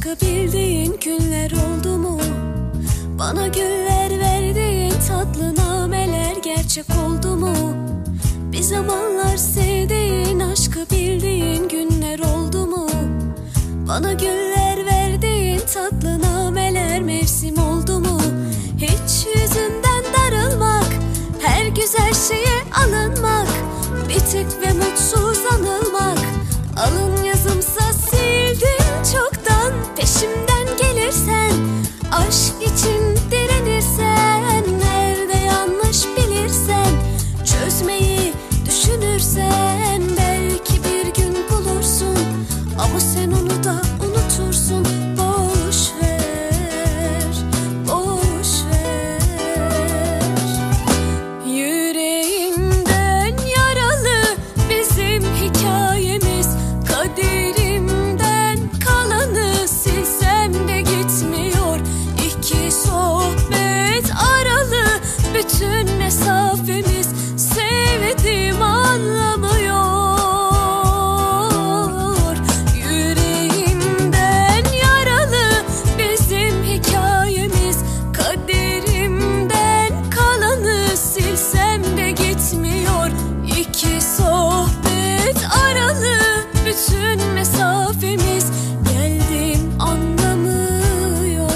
aşkı bildiğin günler oldu mu? Bana güller verdiğin tatlı nameler gerçek oldu mu? Bir zamanlar sevdiğin aşkı bildiğin günler oldu mu? Bana güller verdiğin tatlı nameler mevsim oldu mu? Hiç yüzünden darılmak, her güzel şeye alınmak, bitik ve mutsuz anılmak. Alın yazımsa sildim çoktan, peşimden gelirsen, aşk için direnirsen, nerede yanlış bilirsen, çözmeyi düşünürsen, belki bir gün bulursun, ama sen onu da unutursun. Boş ver, boş ver. Yüreğimden yaralı bizim hikayemiz, kaderimden kalanı silsem de gitmiyor. İki sohbet aralı bütün mesafemiz, sevdiğim anlamıyor. Yüreğimden yaralı bizim hikayemiz, kaderimden kalanı silsem de gitmiyor. İki sohbet aralı bütün mesafemiz, geldim anlamıyor.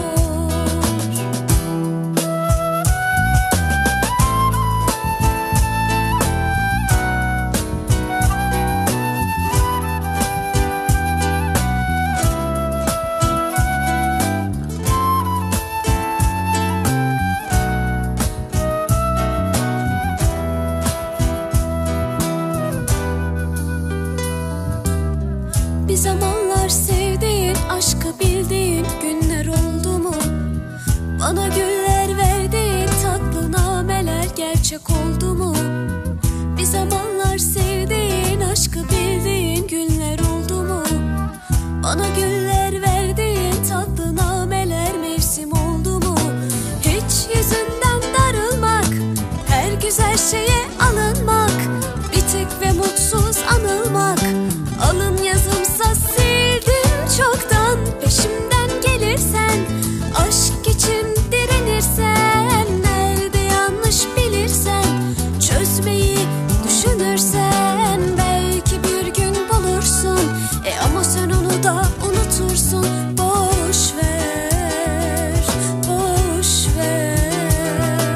Bir zamanlar sevdiğin aşkı bildiğin günler oldu mu? Bana güller verdiğin tatlı nameler gerçek oldu mu? Bir zamanlar sevdiğin aşkı bildiğin günler oldu mu? Bana güller verdiğin tatlı nameler mevsim oldu mu? Hiç yüzünden darılmak, her güzel şeye alınmak, bitik ve mutsuz anılmak. Alın yazımsa sildim çoktan, peşimden gelirsen, aşk için direnirsen, nerede yanlış bilirsen, çözmeyi düşünürsen, belki bir gün bulursun, ama sen onu da unutursun. Boş ver, boş ver.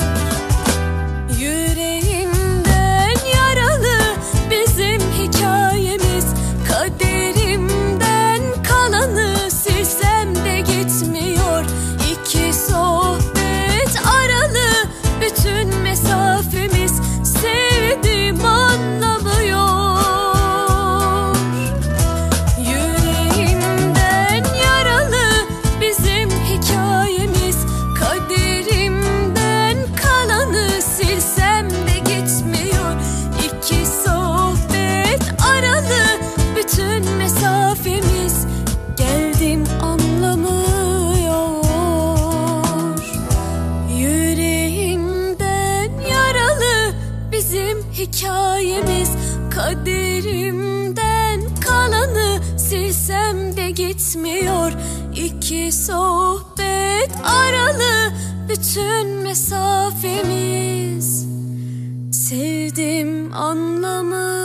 Yüreğimden yaralı bizim hikayemiz, kaderimden kalanı silsem de gitmiyor. İki sohbet aralı bütün mesafemiz, sevdiğim anlamıyor. Yüreğimden yaralı bizim hikayemiz, kaderimden kalanı silsem de gitmiyor. İki sohbet aralı bütün mesafemiz, geldim anlamıyor. Yüreğimden yaralı bizim hikayemiz, kaderimden kalanı silsem de gitmiyor. İki sohbet aralı bütün mesafemiz, sevdim anlamı.